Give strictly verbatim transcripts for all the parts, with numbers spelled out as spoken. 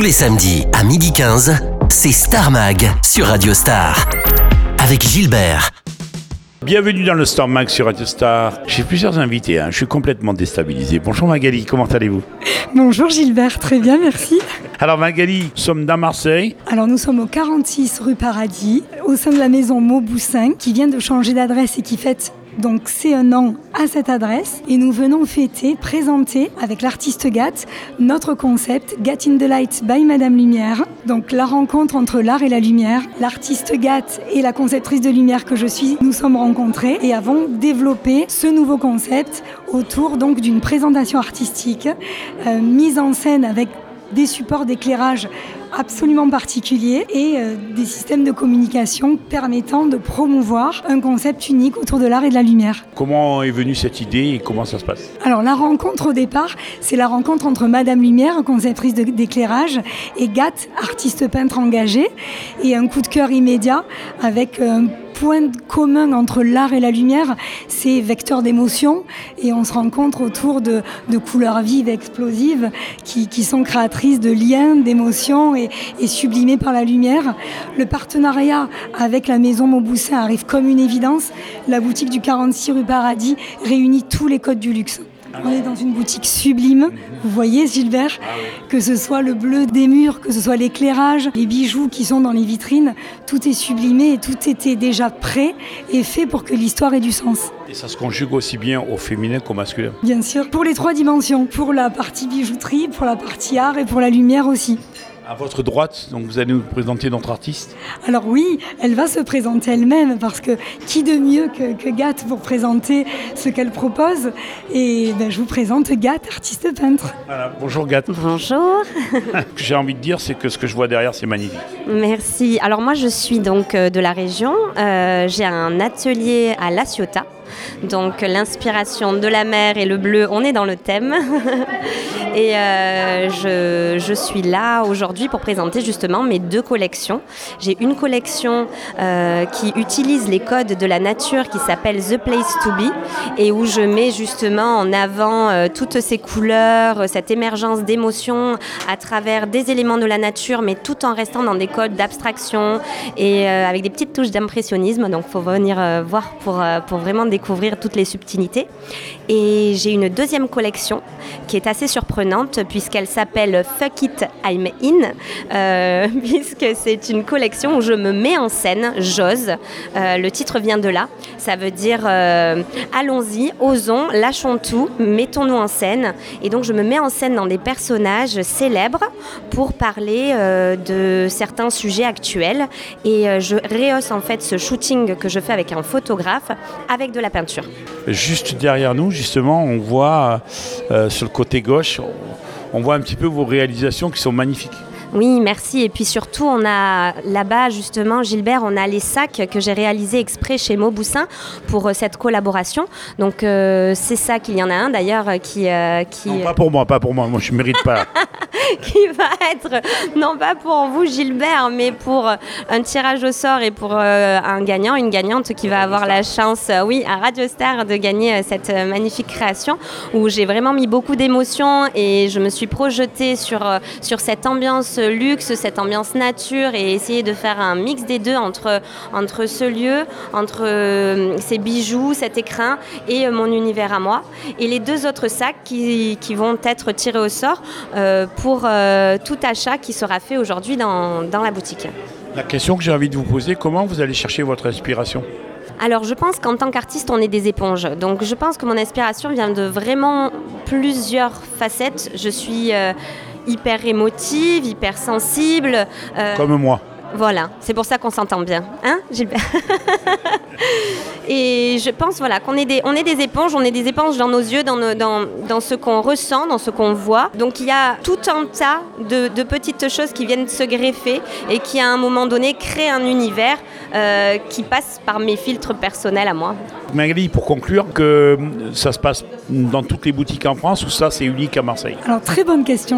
Tous les samedis à midi quinze, c'est Star Mag sur Radio Star. Avec Gilbert. Bienvenue dans le Star Mag sur Radio Star. J'ai plusieurs invités, hein. Je suis complètement déstabilisé. Bonjour Magali, comment allez-vous ? Bonjour Gilbert, très bien, merci. Alors Magali, nous sommes dans Marseille. Alors nous sommes au quarante-six rue Paradis, au sein de la maison Mauboussin, qui vient de changer d'adresse et qui fête donc c'est un an à cette adresse. Et nous venons fêter, présenter avec l'artiste Gat notre concept Gat in the Light by Madame Lumière. Donc la rencontre entre l'art et la lumière. L'artiste Gat et la conceptrice de lumière que je suis, nous sommes rencontrés et avons développé ce nouveau concept autour donc d'une présentation artistique euh, mise en scène avec des supports d'éclairage absolument particuliers et euh, des systèmes de communication permettant de promouvoir un concept unique autour de l'art et de la lumière. Comment est venue cette idée et comment ça se passe ? Alors la rencontre au départ, c'est la rencontre entre Madame Lumière, conceptrice de, d'éclairage, et Gat, artiste peintre engagé, et un coup de cœur immédiat avec un point commun entre l'art et la lumière, c'est vecteur d'émotion, et on se rencontre autour de, de couleurs vives, explosives, qui, qui sont créatrices de liens, d'émotions et, et sublimées par la lumière. Le partenariat avec la maison Mauboussin arrive comme une évidence. La boutique du quarante-six rue Paradis réunit tous les codes du luxe. On est dans une boutique sublime, vous voyez Gilbert, que ce soit le bleu des murs, que ce soit l'éclairage, les bijoux qui sont dans les vitrines, tout est sublimé et tout était déjà prêt et fait pour que l'histoire ait du sens. Et ça se conjugue aussi bien au féminin qu'au masculin ? Bien sûr, pour les trois dimensions, pour la partie bijouterie, pour la partie art et pour la lumière aussi. À votre droite, donc vous allez nous présenter notre artiste. Alors oui, elle va se présenter elle-même parce que qui de mieux que, que Gat pour présenter ce qu'elle propose. Et ben, je vous présente Gat, artiste peintre. Voilà. Bonjour Gat. Bonjour. Ce que j'ai envie de dire, c'est que ce que je vois derrière, c'est magnifique. Merci. Alors moi, je suis donc de la région. Euh, j'ai un atelier à La Ciotat. Donc l'inspiration de la mer et le bleu, on est dans le thème. Et euh, je, je suis là aujourd'hui pour présenter justement mes deux collections. J'ai une collection euh, qui utilise les codes de la nature qui s'appelle The Place to Be et où je mets justement en avant euh, toutes ces couleurs, cette émergence d'émotions à travers des éléments de la nature, mais tout en restant dans des codes d'abstraction et euh, avec des petites touches d'impressionnisme. Donc il faut venir euh, voir pour, euh, pour vraiment découvrir toutes les subtilités. Et j'ai une deuxième collection qui est assez surprenante puisqu'elle s'appelle Fuck It, I'm In, euh, puisque c'est une collection où je me mets en scène, j'ose. Euh, le titre vient de là. Ça veut dire euh, allons-y, osons, lâchons tout, mettons-nous en scène. Et donc je me mets en scène dans des personnages célèbres pour parler euh, de certains sujets actuels. Et euh, je rehausse en fait ce shooting que je fais avec un photographe avec de la peinture. Juste derrière nous, justement, on voit euh, sur le côté gauche, on voit un petit peu vos réalisations qui sont magnifiques. Oui, merci. Et puis surtout, on a là-bas, justement, Gilbert, on a les sacs que j'ai réalisés exprès chez Mauboussin pour euh, cette collaboration. Donc, euh, c'est ça qu'il y en a un, d'ailleurs, qui... Euh, qui... Non, pas pour moi, pas pour moi. Moi, je ne mérite pas. qui va être, non pas pour vous, Gilbert, mais pour un tirage au sort et pour euh, un gagnant, une gagnante qui va avoir la chance, euh, oui, à Radio Star, de gagner euh, cette euh, magnifique création où j'ai vraiment mis beaucoup d'émotions et je me suis projetée sur, euh, sur cette ambiance luxe, cette ambiance nature et essayer de faire un mix des deux entre, entre ce lieu, entre euh, ces bijoux, cet écrin et euh, mon univers à moi. Et les deux autres sacs qui, qui vont être tirés au sort euh, pour euh, tout achat qui sera fait aujourd'hui dans, dans la boutique. La question que j'ai envie de vous poser, comment vous allez chercher votre inspiration ? Alors je pense qu'en tant qu'artiste, on est des éponges. Donc je pense que mon inspiration vient de vraiment plusieurs facettes. Je suis euh, hyper émotive, hyper sensible. Euh, Comme moi. Voilà, c'est pour ça qu'on s'entend bien, hein, Gilbert ? Et je pense voilà, qu'on est des, on est des éponges, on est des éponges dans nos yeux, dans, nos, dans, dans ce qu'on ressent, dans ce qu'on voit. Donc il y a tout un tas de, de petites choses qui viennent se greffer et qui à un moment donné créent un univers euh, qui passe par mes filtres personnels à moi. Magali, pour conclure, que ça se passe dans toutes les boutiques en France ou ça c'est unique à Marseille ?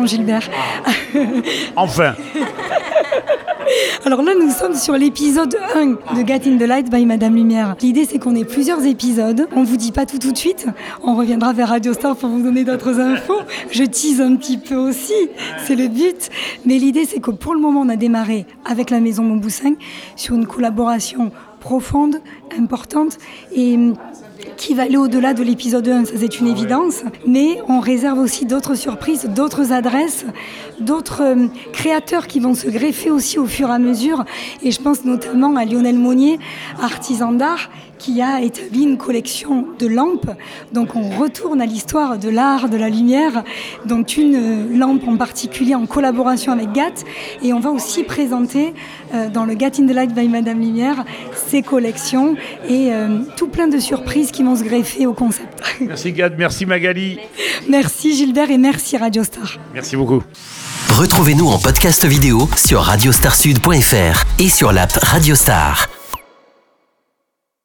Alors très bonne question Gilbert. Enfin. Alors là, nous sommes sur l'épisode un de Get in the Light by Madame Lumière. L'idée, c'est qu'on ait plusieurs épisodes. On vous dit pas tout tout de suite. On reviendra vers Radio Star pour vous donner d'autres infos. Je tease un petit peu aussi. C'est le but. Mais l'idée, c'est que pour le moment, on a démarré avec la Maison Montboussin sur une collaboration profonde, importante et qui va aller au-delà de l'épisode un, ça c'est une évidence, mais on réserve aussi d'autres surprises, d'autres adresses, d'autres euh, créateurs qui vont se greffer aussi au fur et à mesure, et je pense notamment à Lionel Monnier, artisan d'art, qui a établi une collection de lampes. Donc on retourne à l'histoire de l'art, de la lumière, donc une lampe en particulier en collaboration avec G A T, et on va aussi présenter euh, dans le Get in the Light by Madame Lumière ses collections et euh, tout plein de surprises qui vont se greffer au concept. Merci Gad, merci Magali. Merci Gilbert et merci Radio Star. Merci beaucoup. Retrouvez-nous en podcast vidéo sur radio star sud point f r et sur l'app Radio Star.